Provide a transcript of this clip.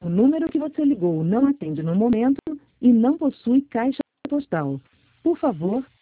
O número que você ligou não atende no momento e não possui caixa postal. Por favor,